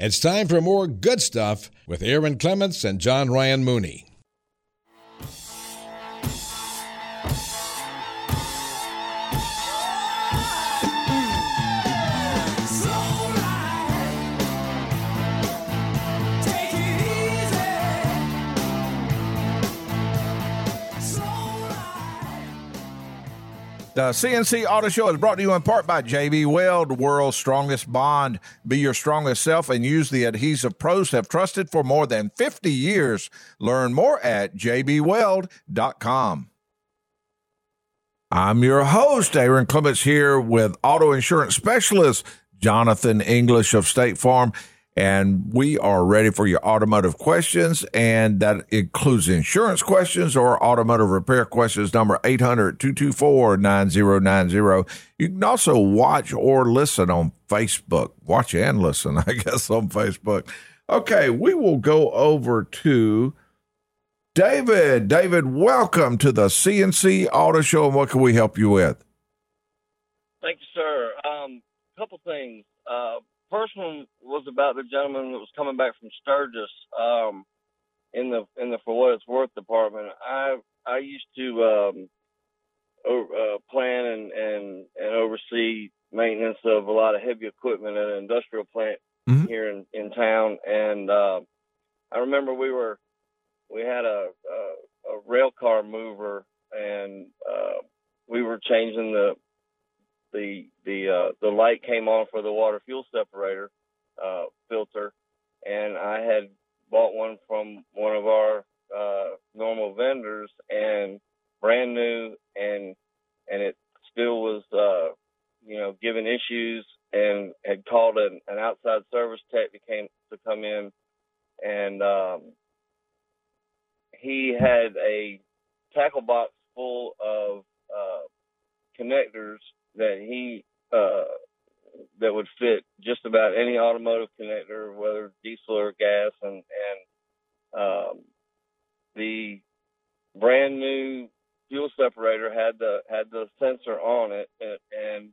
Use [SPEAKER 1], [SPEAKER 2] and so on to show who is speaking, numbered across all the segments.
[SPEAKER 1] It's time for more good stuff with Aaron Clements and John Ryan Mooney.
[SPEAKER 2] The CNC Auto Show is brought to you in part by JB Weld, world's strongest bond. Be your strongest self and use the adhesive pros have trusted for more than 50 years. Learn more at jbweld.com. I'm your host, Aaron Clements, here with auto insurance specialist Jonathan English of State Farm. And we are ready for your automotive questions, and that includes insurance questions or automotive repair questions. Number 800-224-9090. You can also watch or listen on Facebook. Watch and listen, I guess, on Facebook. Okay, we will go over to David. David, welcome to the CNC Auto Show, and what can we help you with?
[SPEAKER 3] Thank you, sir. Couple things. First one was about the gentleman that was coming back from Sturgis in the For What It's Worth department. I used to plan and oversee maintenance of a lot of heavy equipment at an industrial plant here in town, and I remember we had a rail car mover, and we were changing the light came on for the water fuel separator filter, and I had bought one from one of our normal vendors, and brand new, and it still was giving issues, and had called an outside service tech to come in, and he had a tackle box full of connectors that that would fit just about any automotive connector, whether diesel or gas, and the brand new fuel separator had the sensor on it, and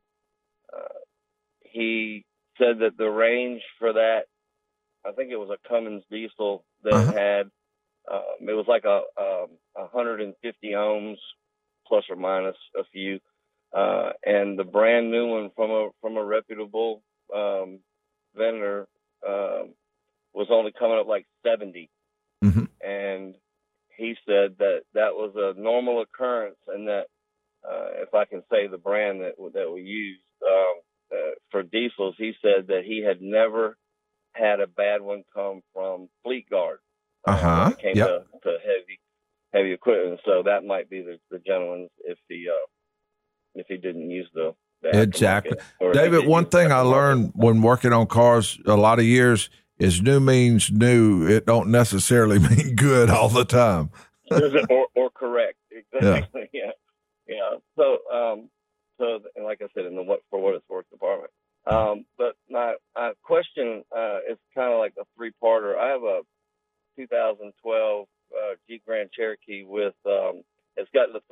[SPEAKER 3] he said that the range for that, I think it was a Cummins diesel that had it was like a 150 ohms plus or minus a few. And the brand new one from a reputable vendor was only coming up like 70, and he said that was a normal occurrence, and that if I can say the brand that we used for diesels, he said that he had never had a bad one come from Fleet Guard when it came to heavy equipment. So that might be the gentleman's if he didn't use the
[SPEAKER 2] exactly. David, one thing I learned when working on cars a lot of years is new means new. It don't necessarily mean good all the time.
[SPEAKER 3] or correct. Exactly. Yeah. So like I said, in the For What It's Worth department. But my question is kind of like a three-parter. I have a 2012 Jeep Grand Cherokee with it's got the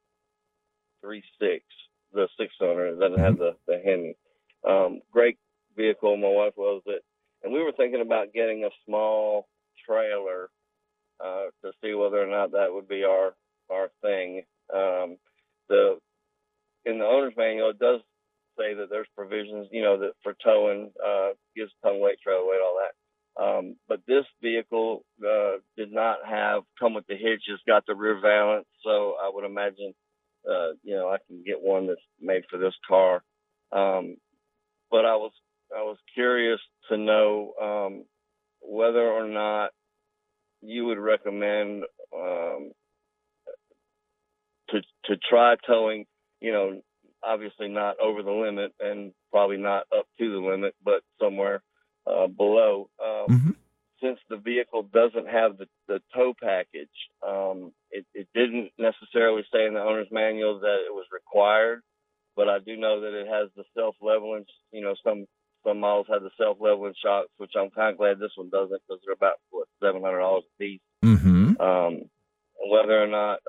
[SPEAKER 3] 3.6, the 6-cylinder. It doesn't have the Hemi. Great vehicle. My wife loves it, and we were thinking about getting a small trailer to see whether or not that would be our thing. In the owner's manual, it does say that there's provisions, that for towing, gives tongue weight, trailer weight, all that. But this vehicle did not come with the hitch. It's got the rear valance, so I would imagine, I can get one that's made for this car. But I was curious to know whether or not you would recommend to try towing, obviously not over the limit and probably not up to the limit, but somewhere below. Since the vehicle doesn't have the tow package, it didn't necessarily say in the owner's manual that it was required, but I do know that it has the self-leveling. Some models have the self-leveling shocks, which I'm kind of glad this one doesn't, because they're about $700 a piece. Whether or not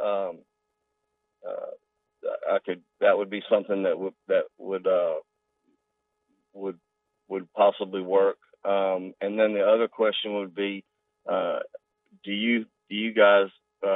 [SPEAKER 3] that would be something that would possibly work. And then the other question would be, do you guys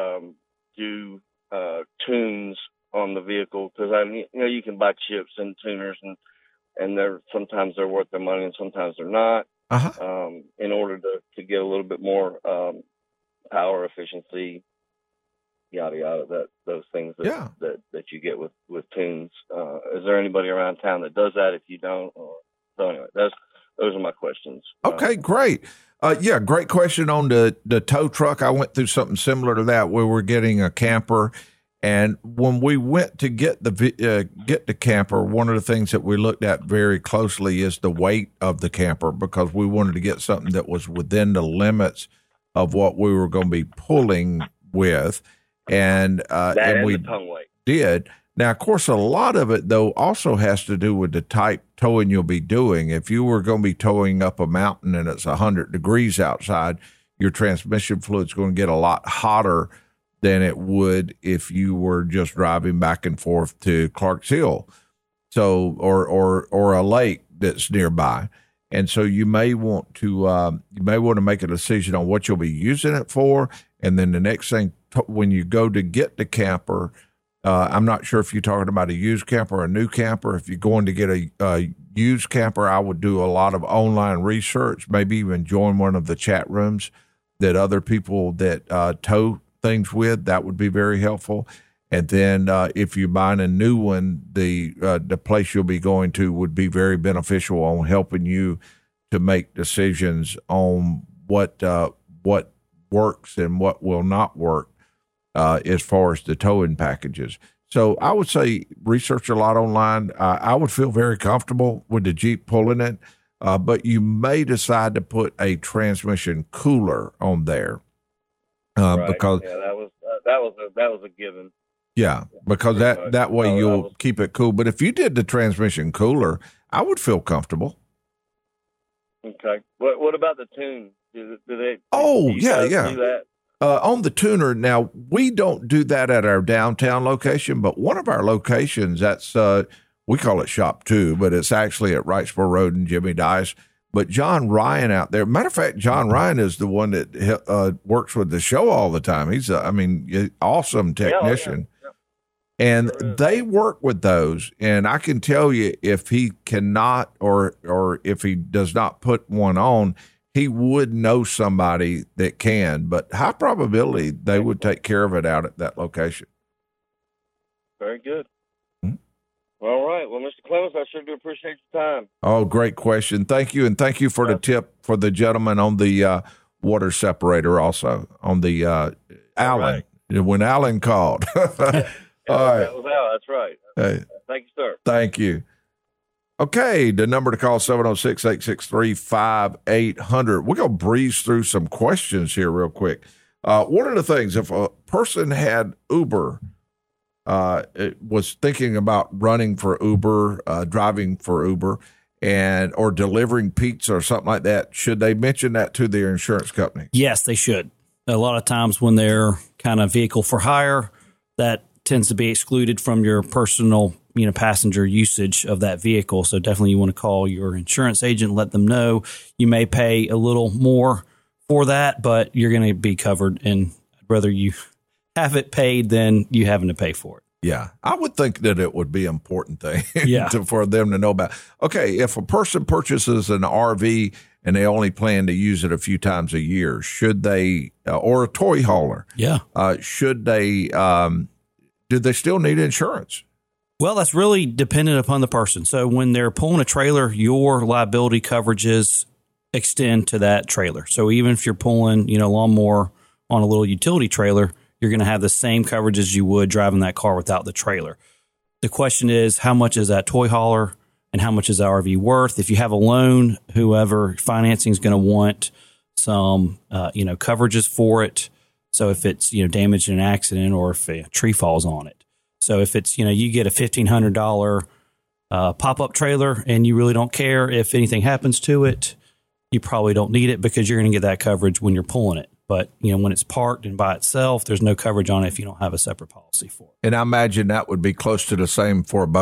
[SPEAKER 3] do tunes on the vehicle? Because you can buy chips and tuners, and sometimes they're worth their money and sometimes they're not. In order to get a little bit more power efficiency, yada yada, those things that you get with tunes. Is there anybody around town that does that? If you don't, so anyway, those are my questions.
[SPEAKER 2] Okay, great. Great question on the tow truck. I went through something similar to that where we're getting a camper. And when we went to get the camper, one of the things that we looked at very closely is the weight of the camper, because we wanted to get something that was within the limits of what we were going to be pulling with. And we
[SPEAKER 3] the tongue weight.
[SPEAKER 2] Did. Now, of course, a lot of it, though, also has to do with the type towing you'll be doing. If you were going to be towing up a mountain and it's 100 degrees outside, your transmission fluid's going to get a lot hotter than it would if you were just driving back and forth to Clarks Hill, or a lake that's nearby. And so you may want to make a decision on what you'll be using it for. And then the next thing, when you go to get the camper, I'm not sure if you're talking about a used camper or a new camper. If you're going to get a used camper, I would do a lot of online research, maybe even join one of the chat rooms that other people that tow things with. That would be very helpful. And then if you're buying a new one, the place you'll be going to would be very beneficial on helping you to make decisions on what works and what will not work as far as the towing packages. So I would say research a lot online. I would feel very comfortable with the Jeep pulling it, but you may decide to put a transmission cooler on there.
[SPEAKER 3] Right.
[SPEAKER 2] Because
[SPEAKER 3] that was a given.
[SPEAKER 2] Yeah, because that way you'll keep it cool. But if you did the transmission cooler, I would feel comfortable.
[SPEAKER 3] Okay. What about the tune? Do they?
[SPEAKER 2] Do
[SPEAKER 3] do that?
[SPEAKER 2] On the tuner, now we don't do that at our downtown location, but one of our locations, that's we call it Shop 2, but it's actually at Wrightsboro Road and Jimmy Dice. But John Ryan out there, matter of fact, John Ryan is the one that works with the show all the time. He's, awesome technician.
[SPEAKER 3] Yeah.
[SPEAKER 2] And they work with those. And I can tell you, if he cannot or if he does not put one on, he would know somebody that can. But high probability they would take care of it out at that location.
[SPEAKER 3] Very good. All right. Well, Mr. Clements, I sure do appreciate your time.
[SPEAKER 2] Oh, great question. Thank you. And thank you for the tip for the gentleman on the water separator also, on the Alan, when Alan called. All right.
[SPEAKER 3] That was Al. That's right.
[SPEAKER 2] Hey.
[SPEAKER 3] Thank you, sir.
[SPEAKER 2] Thank you. Okay, the number to call, 706-863-5800. We're going to breeze through some questions here real quick. One of the things, if a person had Uber, was thinking about running for Uber, driving for Uber, or delivering pizza or something like that, should they mention that to their insurance company?
[SPEAKER 4] Yes, they should. A lot of times when they're kind of vehicle for hire, that tends to be excluded from your personal, passenger usage of that vehicle. So definitely you want to call your insurance agent, let them know. You may pay a little more for that, but you're going to be covered, and I'd rather you have it paid than you having to pay for it.
[SPEAKER 2] Yeah, I would think that it would be an important thing for them to know about. Okay, if a person purchases an RV and they only plan to use it a few times a year, should they, or a toy hauler, should they, do they still need insurance?
[SPEAKER 4] Well, that's really dependent upon the person. So when they're pulling a trailer, your liability coverages extend to that trailer. So even if you're pulling, lawnmower on a little utility trailer, you're going to have the same coverage as you would driving that car without the trailer. The question is, how much is that toy hauler and how much is the RV worth? If you have a loan, whoever financing is going to want some, coverages for it. So if it's, damaged in an accident or if a tree falls on it. So if it's, you get a $1,500 pop-up trailer and you really don't care if anything happens to it, you probably don't need it because you're going to get that coverage when you're pulling it. But, when it's parked and by itself, there's no coverage on it if you don't have a separate policy for it.
[SPEAKER 2] And I imagine that would be close to the same for a boat.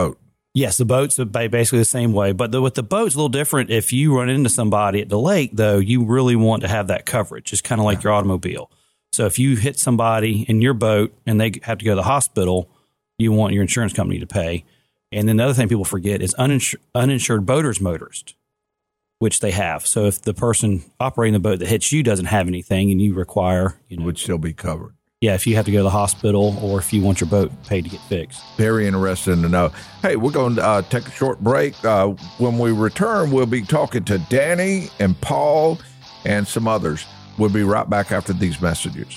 [SPEAKER 4] Yes, the boats are basically the same way. But with the boats, a little different. If you run into somebody at the lake, though, you really want to have that coverage. It's kind of like your automobile. So if you hit somebody in your boat and they have to go to the hospital, you want your insurance company to pay. And then the other thing people forget is uninsured boaters motorist, which they have. So if the person operating the boat that hits you doesn't have anything and you require,
[SPEAKER 2] would still be covered.
[SPEAKER 4] Yeah, if you have to go to the hospital or if you want your boat paid to get fixed.
[SPEAKER 2] Very interesting to know. Hey, we're going to take a short break. When we return, we'll be talking to Danny and Paul and some others. We'll be right back after these messages.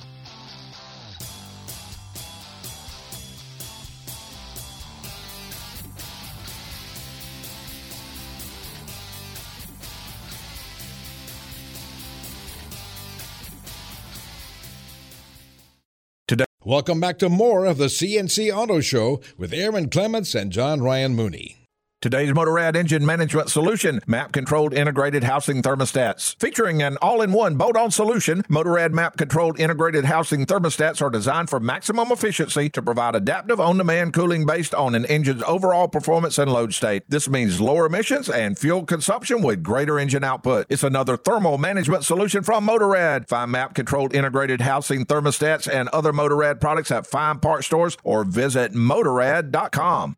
[SPEAKER 1] Welcome back to more of the CNC Auto Show with Aaron Clements and John Ryan Mooney.
[SPEAKER 2] Today's Motorrad engine management solution, map-controlled integrated housing thermostats. Featuring an all-in-one bolt-on solution, Motorrad map-controlled integrated housing thermostats are designed for maximum efficiency to provide adaptive on-demand cooling based on an engine's overall performance and load state. This means lower emissions and fuel consumption with greater engine output. It's another thermal management solution from Motorrad. Find map-controlled integrated housing thermostats and other Motorrad products at fine part stores or visit Motorrad.com.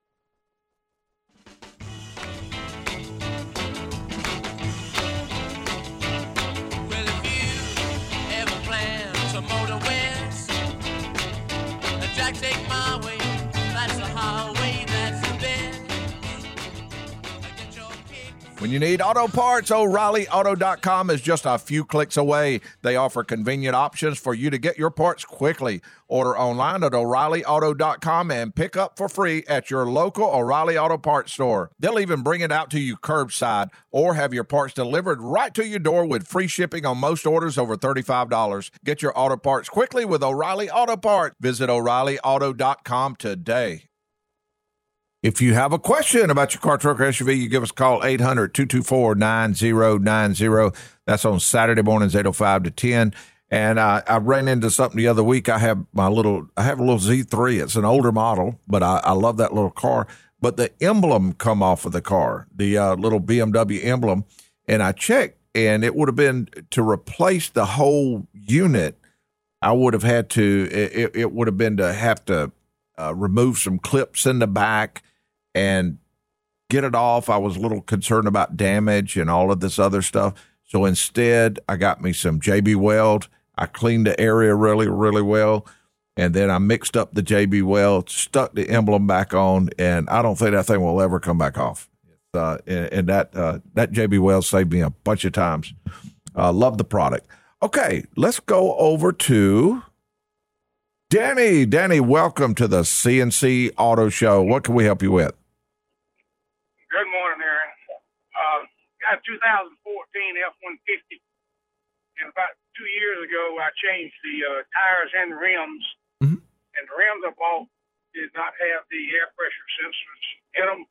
[SPEAKER 5] Take my way, that's the highway, that's the best.
[SPEAKER 2] When you need auto parts, O'ReillyAuto.com is just a few clicks away. They offer convenient options for you to get your parts quickly. Order online at O'ReillyAuto.com and pick up for free at your local O'Reilly Auto Parts store. They'll even bring it out to you curbside or have your parts delivered right to your door with free shipping on most orders over $35. Get your auto parts quickly with O'Reilly Auto Parts. Visit O'ReillyAuto.com today. If you have a question about your car, truck, or SUV, you give us a call, 800-224-9090. That's on Saturday mornings, 8:05 to 10. And I ran into something the other week. I have a little Z3. It's an older model, but I love that little car. But the emblem come off of the car, the little BMW emblem. And I checked, and it would have been to replace the whole unit. I would have had to, it would have been to have to remove some clips in the back and get it off. I was a little concerned about damage and all of this other stuff. So instead, I got me some JB Weld. I cleaned the area really, really well. And then I mixed up the JB Weld, stuck the emblem back on, and I don't think that thing will ever come back off. And that JB Weld saved me a bunch of times. Love the product. Okay, let's go over to Danny. Danny, welcome to the CNC Auto Show. What can we help you with?
[SPEAKER 6] Good morning, Aaron. Got a 2014 F-150, and about 2 years ago, I changed the tires and the rims, and the rims I bought did not have the air pressure sensors in them.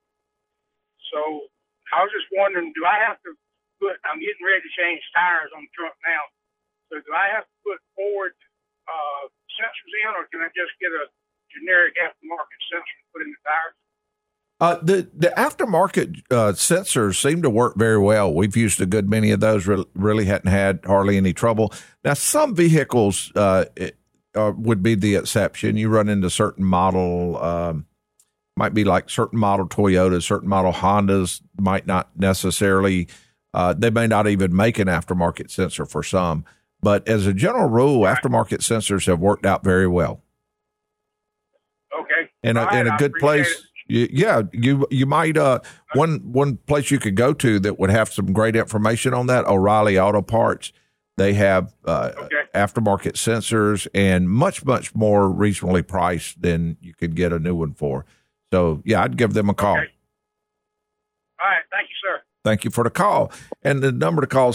[SPEAKER 6] So I was just wondering, do I have to I'm getting ready to change tires on the truck now, so do I have to put forward sensors in, or can I just get a generic aftermarket sensor and put in the tires?
[SPEAKER 2] The aftermarket sensors seem to work very well. We've used a good many of those. Really hadn't had hardly any trouble. Now, some vehicles would be the exception. You run into certain model, might be like certain model Toyotas, certain model Hondas might not necessarily. They may not even make an aftermarket sensor for some. But as a general rule, aftermarket sensors have worked out very well.
[SPEAKER 6] Okay.
[SPEAKER 2] In a good place. You might one place you could go to that would have some great information on that, O'Reilly Auto Parts. They have aftermarket sensors and much more reasonably priced than you could get a new one for. So yeah, I'd give them a call.
[SPEAKER 6] Okay. All right, thank you, sir.
[SPEAKER 2] Thank you for the call. And the number to call is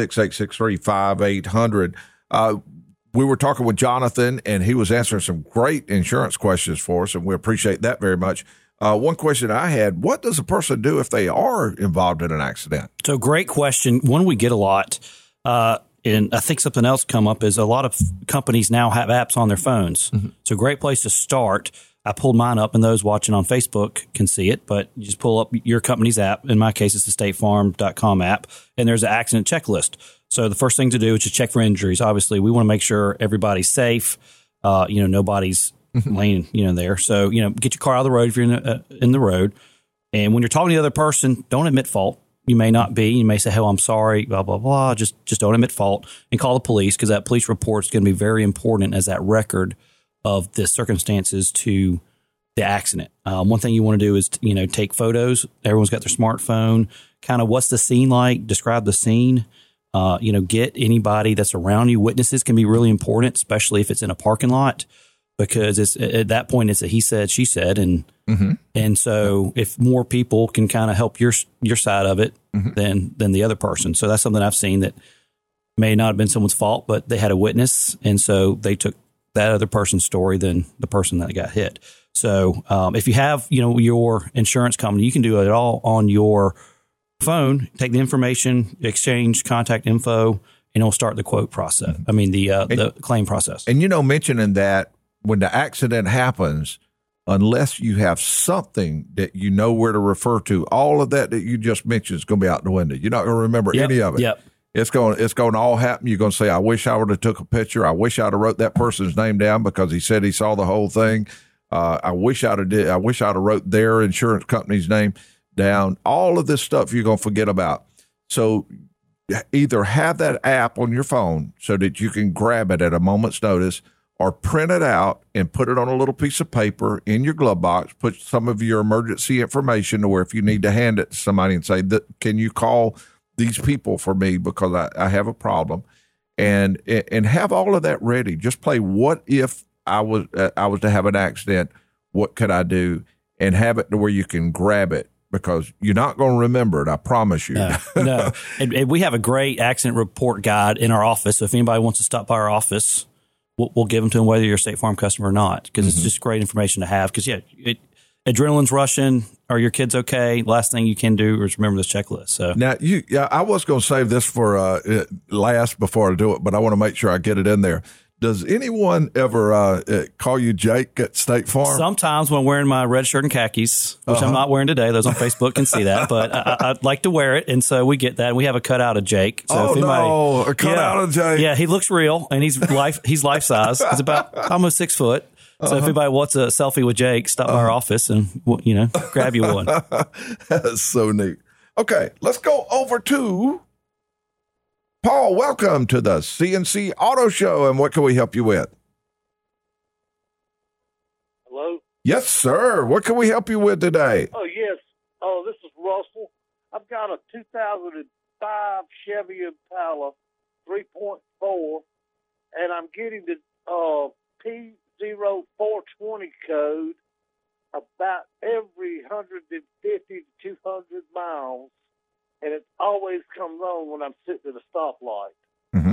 [SPEAKER 2] 706-863-5800. We were talking with Jonathan, and he was answering some great insurance questions for us, and we appreciate that very much. One question I had, what does a person do if they are involved in an accident?
[SPEAKER 4] So great question. One we get a lot. And I think something else come up is a lot of companies now have apps on their phones. Mm-hmm. It's a great place to start. I pulled mine up, and those watching on Facebook can see it, but you just pull up your company's app. In my case, it's the statefarm.com app, and there's an accident checklist. So the first thing to do is to check for injuries. Obviously, we want to make sure everybody's safe. Nobody's laying, there. So, get your car out of the road if you're in the road. And when you're talking to the other person, don't admit fault. You may not be. You may say, "Oh, I'm sorry," blah, blah, blah. Just don't admit fault and call the police, because that police report is going to be very important as that record of the circumstances to the accident. One thing you want to do is, take photos. Everyone's got their smartphone. Kind of what's the scene like? Describe the scene. Get anybody that's around you. Witnesses can be really important, especially if it's in a parking lot, because it's at that point it's a he said, she said, and so if more people can kind of help your side of it than the other person. So that's something I've seen that may not have been someone's fault, but they had a witness, and so they took that other person's story than the person that got hit. So if you have your insurance company, you can do it all on your phone. Take the information, exchange contact info, and it'll start the quote process. I mean the claim process.
[SPEAKER 2] And mentioning that when the accident happens, unless you have something that you know where to refer to, all of that you just mentioned is going to be out the window. You're not going to remember any of it.
[SPEAKER 4] Yep.
[SPEAKER 2] It's going to all happen. You're going to say, "I wish I would have took a picture. I wish I'd have wrote that person's name down because he said he saw the whole thing. I wish I'd have wrote their insurance company's name down." All of this stuff you're going to forget about. So either have that app on your phone so that you can grab it at a moment's notice, or print it out and put it on a little piece of paper in your glove box. Put some of your emergency information to where if you need to hand it to somebody and say, "Can you call these people for me because I have a problem," and have all of that ready. Just play what if I was to have an accident, what could I do, and have it to where you can grab it, because you're not going to remember it, I promise you.
[SPEAKER 4] No. And we have a great accident report guide in our office. So if anybody wants to stop by our office, we'll give them to them whether you're a State Farm customer or not, because it's just great information to have. Because, adrenaline's rushing. Are your kids okay? Last thing you can do is remember this checklist. So
[SPEAKER 2] now, I was going to save this for last before I do it, but I want to make sure I get it in there. Does anyone ever call you Jake at State Farm?
[SPEAKER 4] Sometimes when I'm wearing my red shirt and khakis, which I'm not wearing today. Those on Facebook can see that, but I'd like to wear it. And so we get that. We have a cutout of Jake. So
[SPEAKER 2] a cutout of Jake.
[SPEAKER 4] Yeah, he looks real, and he's life size. He's about almost 6 foot. So if anybody wants a selfie with Jake, stop by our office and, grab you one.
[SPEAKER 2] That's so neat. Okay, let's go over to Paul. Welcome to the CNC Auto Show, and what can we help you with?
[SPEAKER 7] Hello?
[SPEAKER 2] Yes, sir. What can we help you with today?
[SPEAKER 7] Oh, yes. Oh, this is Russell. I've got a 2005 Chevy Impala 3.4, and I'm getting the P0420 code about every 150 to 200 miles, and it always comes on when I'm sitting at a stoplight.
[SPEAKER 2] Mm-hmm.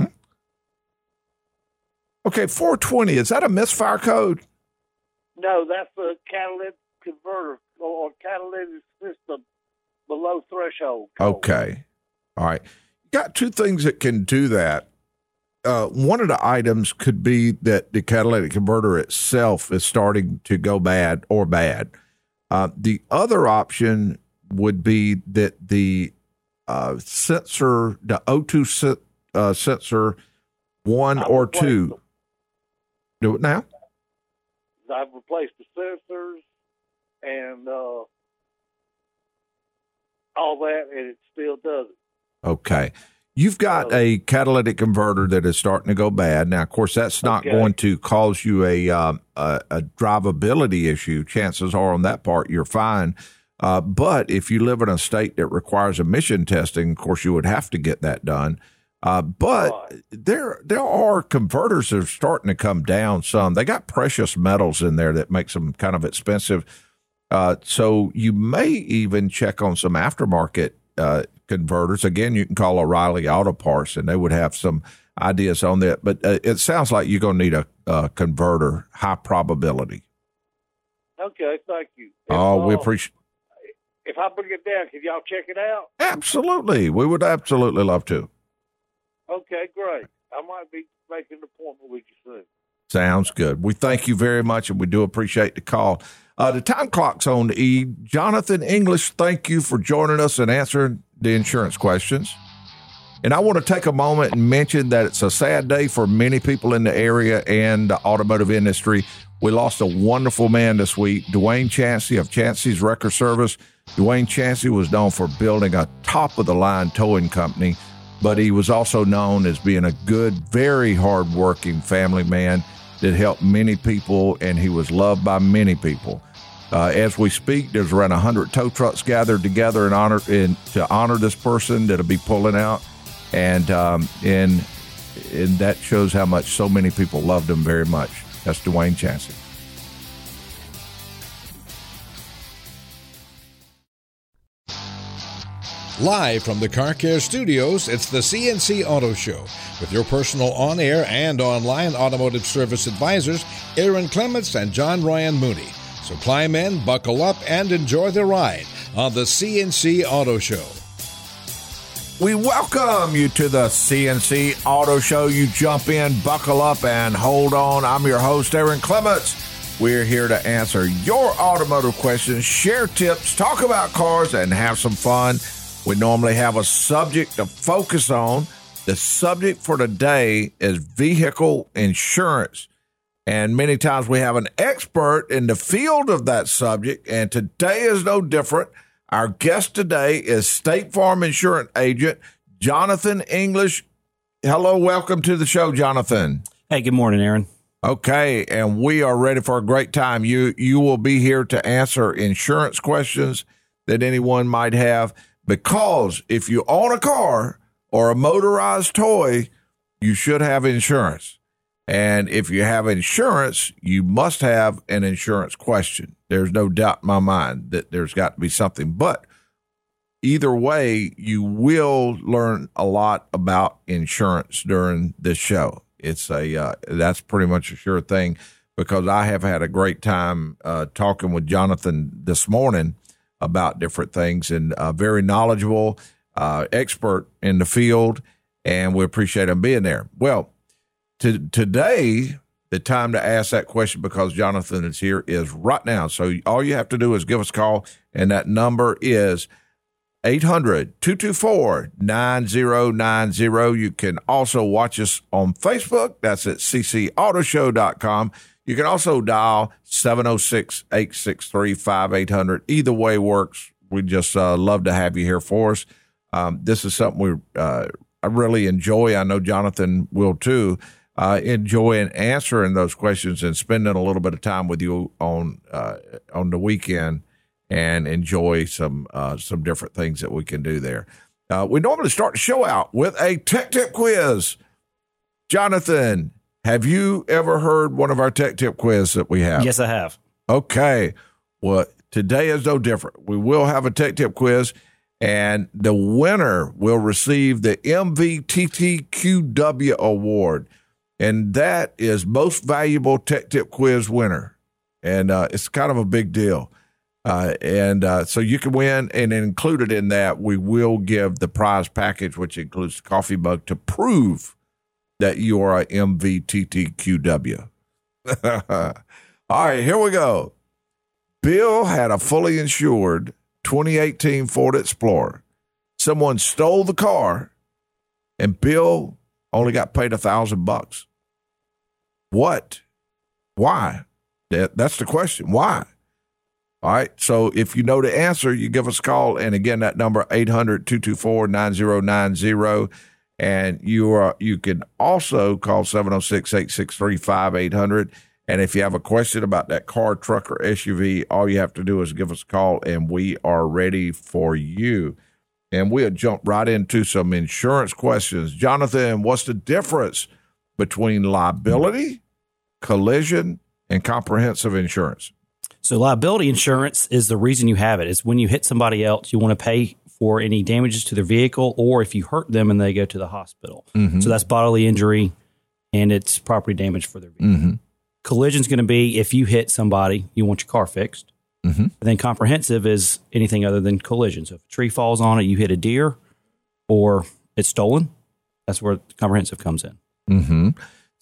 [SPEAKER 2] Okay, 420, is that a misfire code?
[SPEAKER 7] No, that's a catalytic converter or catalytic system below threshold code.
[SPEAKER 2] Okay. All right. Got two things that can do that. One of the items could be that the catalytic converter itself is starting to go bad. The other option would be that the sensor, the O2 sensor 1 or 2. Do it now.
[SPEAKER 7] I've replaced the sensors and all that, and it still does it.
[SPEAKER 2] Okay. You've got a catalytic converter that is starting to go bad. Now, of course, that's not going to cause you a drivability issue. Chances are on that part, you're fine. But if you live in a state that requires emission testing, of course, you would have to get that done. But there are converters that are starting to come down some. They got precious metals in there that makes them kind of expensive. So you may even check on some aftermarket converters. Again, you can call O'Reilly Auto Parts, and they would have some ideas on that. But it sounds like you're going to need a converter, high probability.
[SPEAKER 7] Okay, thank you.
[SPEAKER 2] We appreciate.
[SPEAKER 7] If I bring it down, can y'all check it out?
[SPEAKER 2] Absolutely, we would absolutely love to.
[SPEAKER 7] Okay, great. I might be making an appointment with you soon.
[SPEAKER 2] Sounds good. We thank you very much, and we do appreciate the call. The time clock's on E. Jonathan English, thank you for joining us and answering the insurance questions. And I want to take a moment and mention that it's a sad day for many people in the area and the automotive industry. We lost a wonderful man this week, Dwayne Chancey of Chancey's Record Service. Dwayne Chancey was known for building a top-of-the-line towing company, but he was also known as being a good, very hard-working family man that helped many people, and he was loved by many people. As we speak, there's around 100 tow trucks gathered together to honor this person that'll be pulling out, and that shows how much so many people loved him very much. That's Dwayne Chancey.
[SPEAKER 1] Live from the Car Care Studios, it's the CNC Auto Show with your personal on-air and online automotive service advisors, Aaron Clements and John Ryan Mooney. So climb in, buckle up, and enjoy the ride on the CNC Auto Show.
[SPEAKER 2] We welcome you to the CNC Auto Show. You jump in, buckle up, and hold on. I'm your host, Aaron Clements. We're here to answer your automotive questions, share tips, talk about cars, and have some fun. We normally have a subject to focus on. The subject for today is vehicle insurance. And many times we have an expert in the field of that subject, and today is no different. Our guest today is State Farm Insurance Agent Jonathan English. Hello, welcome to the show, Jonathan.
[SPEAKER 4] Hey, good morning, Aaron.
[SPEAKER 2] Okay, and we are ready for a great time. You will be here to answer insurance questions that anyone might have, because if you own a car or a motorized toy, you should have insurance. And if you have insurance, you must have an insurance question. There's no doubt in my mind that there's got to be something. But either way, you will learn a lot about insurance during this show. It's that's pretty much a sure thing, because I have had a great time talking with Jonathan this morning about different things, and very knowledgeable, expert in the field, and we appreciate him being there. Well, today, the time to ask that question, because Jonathan is here, is right now. So all you have to do is give us a call, and that number is 800-224-9090. You can also watch us on Facebook. That's at ccautoshow.com. You can also dial 706-863-5800. Either way works. We just love to have you here for us. This is something I really enjoy. I know Jonathan will too. Enjoying answering those questions and spending a little bit of time with you on the weekend, and enjoy some different things that we can do there. We normally start the show out with a tech tip quiz. Jonathan, have you ever heard one of our tech tip quiz that we have?
[SPEAKER 4] Yes, I have.
[SPEAKER 2] Okay. Well, today is no different. We will have a tech tip quiz, and the winner will receive the MVTTQW award. And that is Most Valuable Tech Tip Quiz winner. And it's kind of a big deal. So you can win, and included in that, we will give the prize package, which includes the coffee mug, to prove that you are a MVTTQW. All right, here we go. Bill had a fully insured 2018 Ford Explorer. Someone stole the car, and Bill only got paid $1,000. What? Why? That's the question. Why? All right. So if you know the answer, you give us a call. And again, that number, 800-224-9090. And you can also call 706-863-5800. And if you have a question about that car, truck, or SUV, all you have to do is give us a call, and we are ready for you. And we'll jump right into some insurance questions. Jonathan, what's the difference between liability, collision, and comprehensive insurance?
[SPEAKER 4] So liability insurance is the reason you have it. It's when you hit somebody else, you want to pay for any damages to their vehicle, or if you hurt them and they go to the hospital. Mm-hmm. So that's bodily injury, and it's property damage for their vehicle. Mm-hmm. Collision is going to be if you hit somebody, you want your car fixed. Mm-hmm. And then comprehensive is anything other than collision. So if a tree falls on it, you hit a deer, or it's stolen, that's where comprehensive comes in.
[SPEAKER 2] Mm-hmm.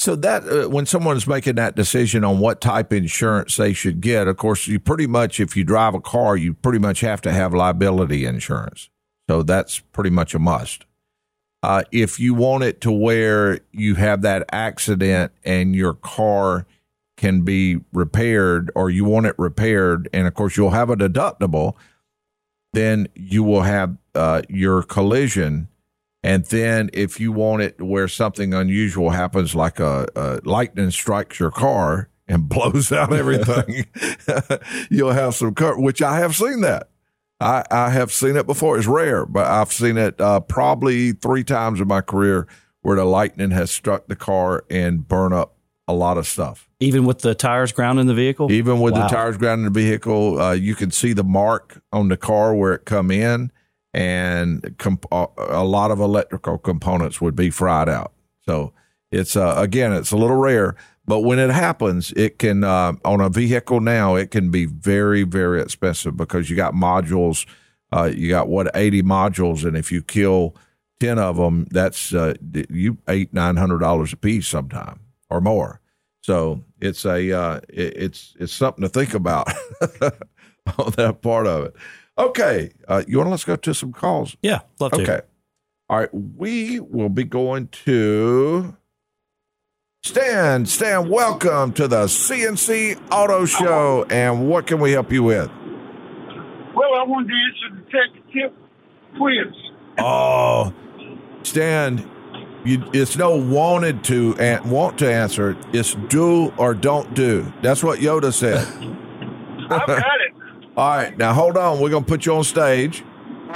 [SPEAKER 2] So that when someone's making that decision on what type of insurance they should get, of course, you pretty much, if you drive a car, you pretty much have to have liability insurance. So that's pretty much a must. If you want it to where you have that accident and your car can be repaired, or you want it repaired, and of course you'll have a deductible, then you will have your collision. And then if you want it where something unusual happens, like a lightning strikes your car and blows out everything, you'll have some cover, which I have seen that. I have seen it before. It's rare, but I've seen it probably 3 times in my career where the lightning has struck the car and burned up a lot of stuff.
[SPEAKER 4] Even with the tires ground in the vehicle?
[SPEAKER 2] Even with the tires ground in the vehicle, you can see the mark on the car where it come in, and a lot of electrical components would be fried out. So it's, again, it's a little rare, but when it happens, it can, on a vehicle now, it can be very, very expensive because you got modules, you got 80 modules. And if you kill 10 of them, that's, $800-900 a piece sometime or more. So it's it's something to think about on that part of it. Okay. Let's go to some calls.
[SPEAKER 4] Yeah. Love to.
[SPEAKER 2] Okay. All right. We will be going to Stan. Stan, welcome to the CNC Auto Show. And what can we help you with?
[SPEAKER 6] Well, I wanted to answer the tech-tip quiz.
[SPEAKER 2] Oh, Stan, it's no want to answer it. It's do or don't do. That's what Yoda said.
[SPEAKER 6] I've got it.
[SPEAKER 2] All right, now hold on. We're going to put you on stage.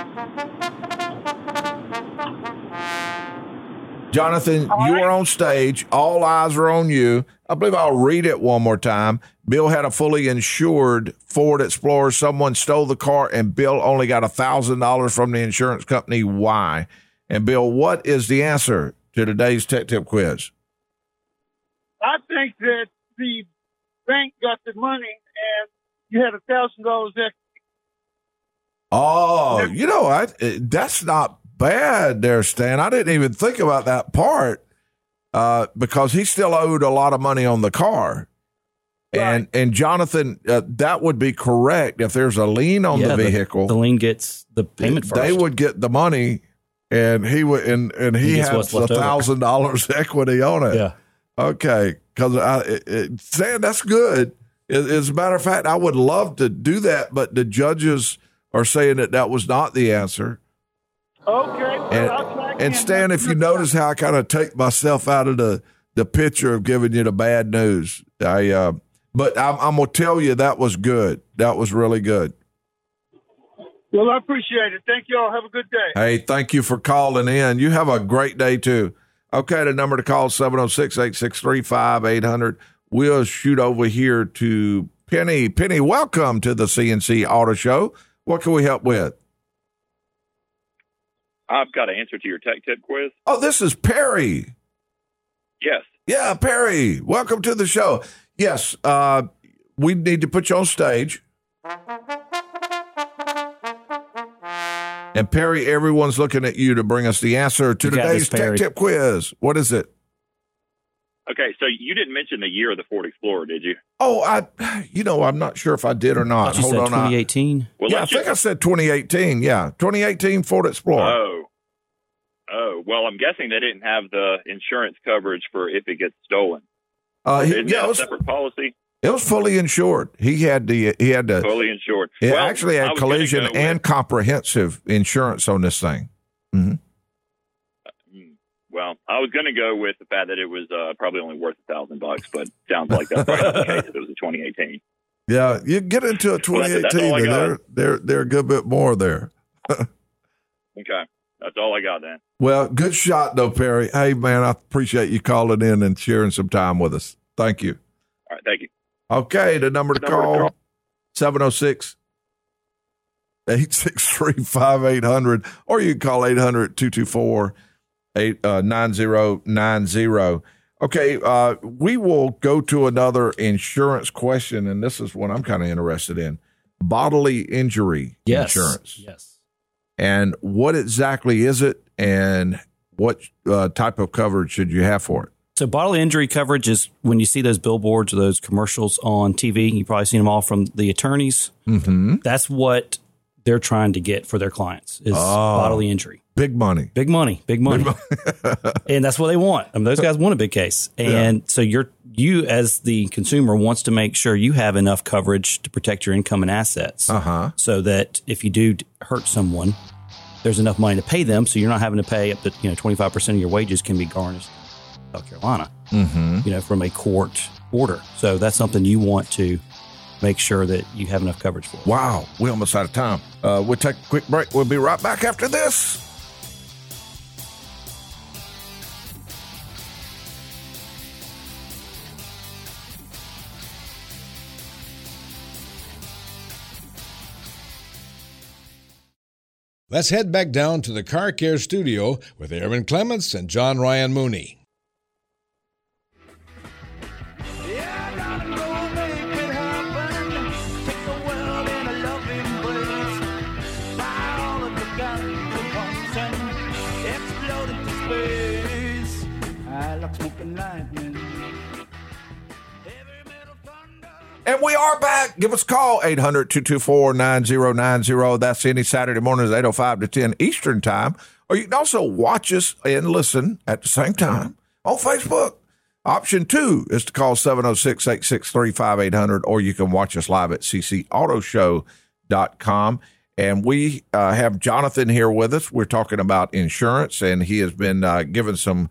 [SPEAKER 2] Jonathan, you are on stage. All eyes are on you. I believe I'll read it one more time. Bill had a fully insured Ford Explorer. Someone stole the car, and Bill only got $1,000 from the insurance company. Why? And Bill, what is the answer to today's Tech Tip quiz?
[SPEAKER 6] I think that the bank got the money and you had $1,000 extra.
[SPEAKER 2] Oh, that's not bad there, Stan. I didn't even think about that part because he still owed a lot of money on the car. Right. And Jonathan, that would be correct. If there's a lien on the vehicle,
[SPEAKER 4] the lien gets the payment first.
[SPEAKER 2] They would get the money, and he would, and he has $1,000 equity on it.
[SPEAKER 4] Yeah.
[SPEAKER 2] Okay, because Stan, that's good. As a matter of fact, I would love to do that, but the judges are saying that was not the answer.
[SPEAKER 6] Okay.
[SPEAKER 2] And Stan, if you notice how I kind of take myself out of the picture of giving you the bad news, but I'm going to tell you that was good. That was really good.
[SPEAKER 6] Well, I appreciate it. Thank you all. Have a good day.
[SPEAKER 2] Hey, thank you for calling in. You have a great day, too. Okay, the number to call is 706-863-5800. We'll shoot over here to Penny. Penny, welcome to the CNC Auto Show. What can we help with?
[SPEAKER 8] I've got an answer to your tech tip quiz.
[SPEAKER 2] Oh, this is Perry.
[SPEAKER 8] Yes.
[SPEAKER 2] Yeah, Perry, welcome to the show. Yes, we need to put you on stage. And Perry, everyone's looking at you to bring us the answer to today's tech tip quiz. What is it?
[SPEAKER 8] Okay, so you didn't mention the year of the Ford Explorer, did you?
[SPEAKER 2] Oh, I'm not sure if I did or not.
[SPEAKER 4] Hold on. 2018?
[SPEAKER 2] Well, I think I said 2018. Yeah, 2018 Ford Explorer.
[SPEAKER 8] Oh, well, I'm guessing they didn't have the insurance coverage for if it gets stolen.
[SPEAKER 2] It
[SPEAKER 8] was a separate policy.
[SPEAKER 2] It was fully insured. He had the
[SPEAKER 8] fully insured.
[SPEAKER 2] It actually had collision and comprehensive insurance on this thing. Mm-hmm.
[SPEAKER 8] Well, I was going to go with the fact that it was probably only worth $1,000, but sounds like that's probably not the case if it was a 2018.
[SPEAKER 2] Yeah, you get into a 2018, and they're a good bit more there.
[SPEAKER 8] Okay, that's all I got then.
[SPEAKER 2] Well, good shot though, Perry. Hey, man, I appreciate you calling in and sharing some time with us. Thank you.
[SPEAKER 8] All right, thank you.
[SPEAKER 2] Okay, the number to call, 706-863-5800, or you can call 800-224-9090. Okay, we will go to another insurance question, and this is what I'm kind of interested in. Bodily injury insurance.
[SPEAKER 4] Yes.
[SPEAKER 2] And what exactly is it, and what type of coverage should you have for it?
[SPEAKER 4] So bodily injury coverage is when you see those billboards or those commercials on TV, you've probably seen them all from the attorneys.
[SPEAKER 2] Mm-hmm.
[SPEAKER 4] That's what they're trying to get for their clients is bodily injury.
[SPEAKER 2] Big money.
[SPEAKER 4] Big money. And that's what they want. I mean, those guys want a big case. And so you as the consumer wants to make sure you have enough coverage to protect your income and assets so that if you do hurt someone, there's enough money to pay them. So you're not having to pay up to 25% of your wages can be garnished in South Carolina, from a court order. So that's something you want to make sure that you have enough coverage for.
[SPEAKER 2] Wow. We're almost out of time. We'll take a quick break. We'll be right back after this.
[SPEAKER 1] Let's head back down to the Car Care studio with Aaron Clements and John Ryan Mooney.
[SPEAKER 2] And we are back. Give us a call, 800-224-9090. That's any Saturday mornings, 8:05 to 10 Eastern Time. Or you can also watch us and listen at the same time on Facebook. Option 2 is to call 706-863-5800, or you can watch us live at ccautoshow.com. And we have Jonathan here with us. We're talking about insurance, and he has been given some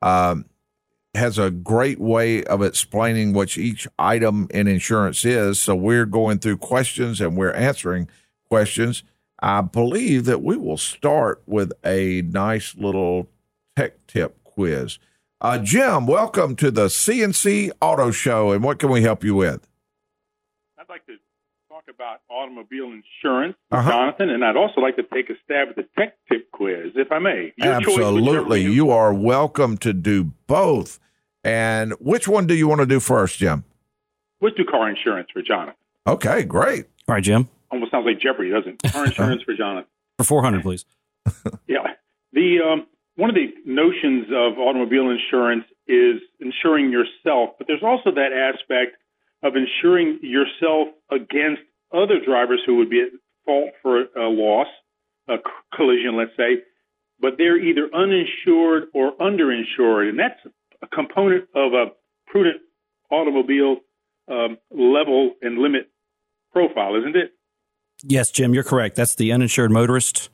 [SPEAKER 2] has a great way of explaining what each item in insurance is. So we're going through questions and we're answering questions. I believe that we will start with a nice little tech tip quiz. Jim, welcome to the CNC Auto Show, and what can we help you with?
[SPEAKER 9] I'd like to talk about automobile insurance, Jonathan, and I'd also like to take a stab at the tech tip quiz, if I may. Your
[SPEAKER 2] Absolutely. You are welcome to do both. And which one do you want to do first, Jim?
[SPEAKER 9] Let's do car insurance for Jonathan.
[SPEAKER 2] Okay, great.
[SPEAKER 4] All right, Jim.
[SPEAKER 9] Almost sounds like Jeopardy, doesn't it? Car insurance for Jonathan.
[SPEAKER 4] For $400, please.
[SPEAKER 9] Yeah. One of the notions of automobile insurance is insuring yourself, but there's also that aspect of insuring yourself against other drivers who would be at fault for a loss, a collision, let's say, but they're either uninsured or underinsured, and that's a component of a prudent automobile level and limit profile, isn't it?
[SPEAKER 4] Yes, Jim, you're correct. That's the uninsured motorist.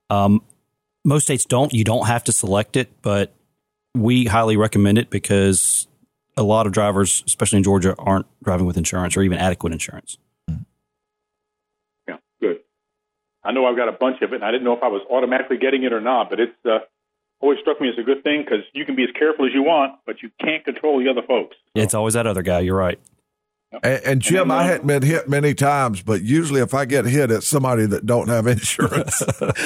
[SPEAKER 4] Most states don't. You don't have to select it, but we highly recommend it because a lot of drivers, especially in Georgia, aren't driving with insurance or even adequate insurance.
[SPEAKER 9] Yeah, good. I know I've got a bunch of it, and I didn't know if I was automatically getting it or not, but it's always struck me as a good thing because you can be as careful as you want, but you can't control the other folks. So.
[SPEAKER 4] It's always that other guy. You're right.
[SPEAKER 2] Yep. And Jim, I hadn't been hit many times, but usually if I get hit, it's somebody that don't have insurance.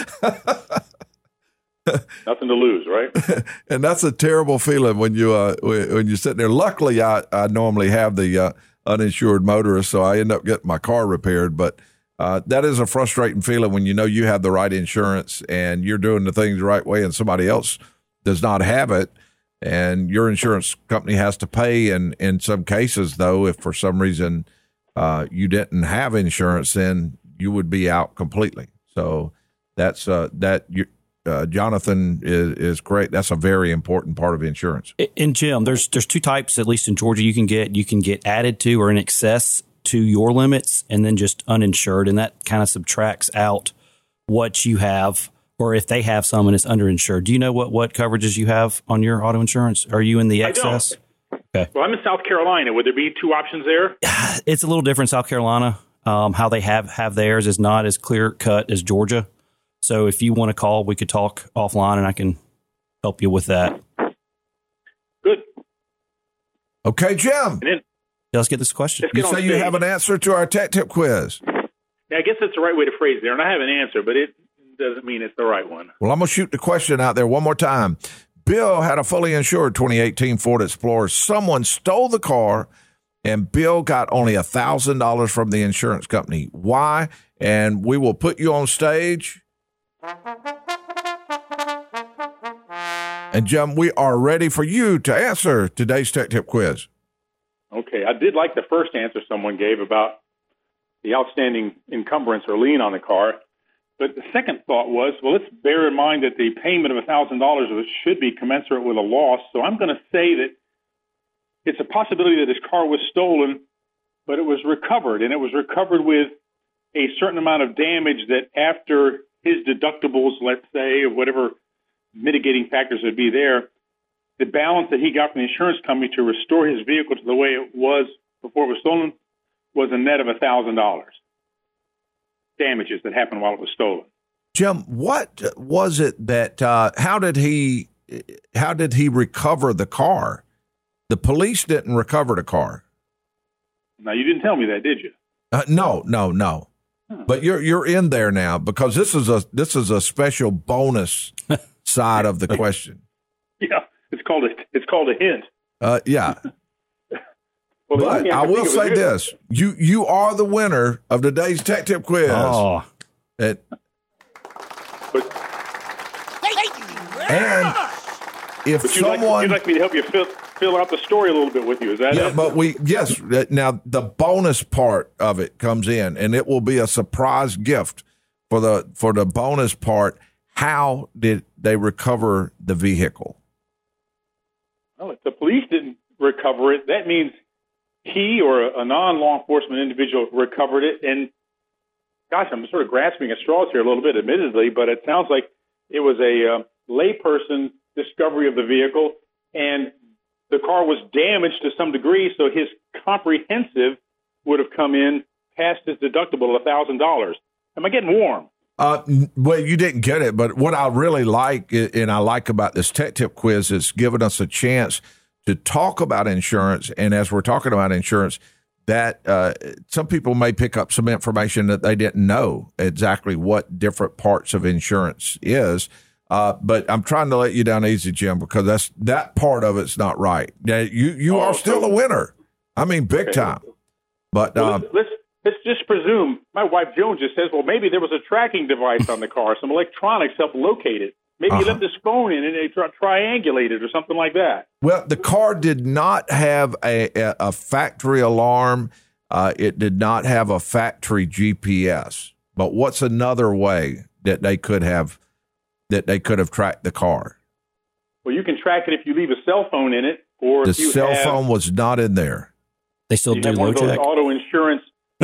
[SPEAKER 9] Nothing to lose, right?
[SPEAKER 2] And that's a terrible feeling when you're sitting there. Luckily, I normally have the uninsured motorist, so I end up getting my car repaired. But that is a frustrating feeling when you know you have the right insurance and you're doing the things the right way, and somebody else does not have it, and your insurance company has to pay. And in some cases, though, if for some reason you didn't have insurance, then you would be out completely. So that's Jonathan is great. That's a very important part of insurance.
[SPEAKER 4] And Jim, there's two types, at least in Georgia, you can get added to or in excess to your limits, and then just uninsured, and that kind of subtracts out what you have, or if they have some and it's underinsured. Do you know what coverages you have on your auto insurance? Are you in the excess?
[SPEAKER 9] I don't. Okay. Well, I'm in South Carolina. Would there be two options there?
[SPEAKER 4] It's a little different. South Carolina, how they have theirs is not as clear cut as Georgia. So if you want to call, we could talk offline, and I can help you with that.
[SPEAKER 9] Good.
[SPEAKER 2] Okay, Jim.
[SPEAKER 4] Let's get this question.
[SPEAKER 2] You say you have an answer to our tech tip quiz.
[SPEAKER 9] Yeah, I guess that's the right way to phrase it. And I have an answer, but it doesn't mean it's the right one.
[SPEAKER 2] Well, I'm going to shoot the question out there one more time. Bill had a fully insured 2018 Ford Explorer. Someone stole the car, and Bill got only $1,000 from the insurance company. Why? And we will put you on stage. And Jim, we are ready for you to answer today's Tech Tip quiz.
[SPEAKER 9] Okay, I did like the first answer someone gave about the outstanding encumbrance or lien on the car. But the second thought was, well, let's bear in mind that the payment of $1,000 should be commensurate with a loss. So I'm going to say that it's a possibility that his car was stolen, but it was recovered, and it was recovered with a certain amount of damage that after his deductibles, let's say, or whatever mitigating factors would be there, the balance that he got from the insurance company to restore his vehicle to the way it was before it was stolen was a net of $1,000 damages that happened while it was stolen.
[SPEAKER 2] Jim, what was it that how did he recover the car? The police didn't recover the car.
[SPEAKER 9] Now, you didn't tell me that, did you?
[SPEAKER 2] No. But you're in there now because this is a special bonus side of the question.
[SPEAKER 9] Yeah, it's called a hint.
[SPEAKER 2] Yeah.
[SPEAKER 9] Well,
[SPEAKER 2] but I will say this: you are the winner of today's Tech Tip quiz.
[SPEAKER 4] Oh.
[SPEAKER 2] And if
[SPEAKER 9] you'd like me to help you fill out the story a little bit with you, is that it?
[SPEAKER 2] But now the bonus part of it comes in, and it will be a surprise gift for the bonus part. How did they recover the vehicle?
[SPEAKER 9] Well, if the police didn't recover it, that means he or a non-law enforcement individual recovered it. And gosh, I'm sort of grasping at straws here a little bit, admittedly, but it sounds like it was a layperson discovery of the vehicle, and the car was damaged to some degree, so his comprehensive would have come in past his deductible of $1,000. Am I getting warm?
[SPEAKER 2] Well, you didn't get it, but what I really like, and I like about this Tech Tip quiz, is giving us a chance to talk about insurance. And as we're talking about insurance, that some people may pick up some information that they didn't know exactly what different parts of insurance is. But I'm trying to let you down easy, Jim, because that part of it's not right. Now, you are still a winner. I mean, big time. But
[SPEAKER 9] let's just presume my wife Joan just says, well, maybe there was a tracking device on the car. Some electronics helped locate it. Maybe he left his phone in and they triangulated or something like that.
[SPEAKER 2] Well, the car did not have a factory alarm. It did not have a factory GPS. But what's another way that they could have tracked the car?
[SPEAKER 9] Well, you can track it if you leave a cell phone in it, or
[SPEAKER 2] the cell phone was not in there.
[SPEAKER 4] They still do
[SPEAKER 9] one of those auto insurance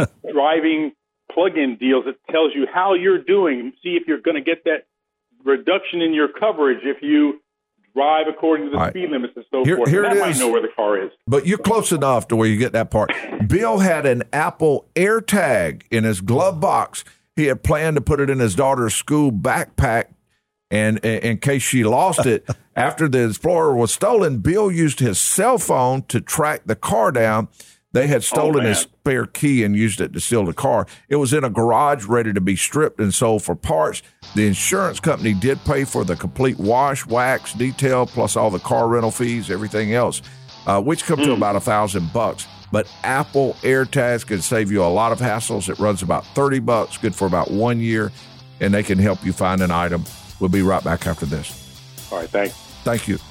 [SPEAKER 9] driving plug-in deals that tells you how you're doing. See if you're going to get that reduction in your coverage if you drive according to the speed limits and so forth. That might know where the car is.
[SPEAKER 2] But you're close enough to where you get that part. Bill had an Apple AirTag in his glove box. He had planned to put it in his daughter's school backpack, and in case she lost it. After the Explorer was stolen, Bill used his cell phone to track the car down. They had stolen his spare key and used it to steal the car. It was in a garage ready to be stripped and sold for parts. The insurance company did pay for the complete wash, wax, detail, plus all the car rental fees, everything else, which come to about $1,000. But Apple AirTags can save you a lot of hassles. It runs about $30, good for about 1 year, and they can help you find an item. We'll be right back after this.
[SPEAKER 9] All right, thanks.
[SPEAKER 2] Thank you.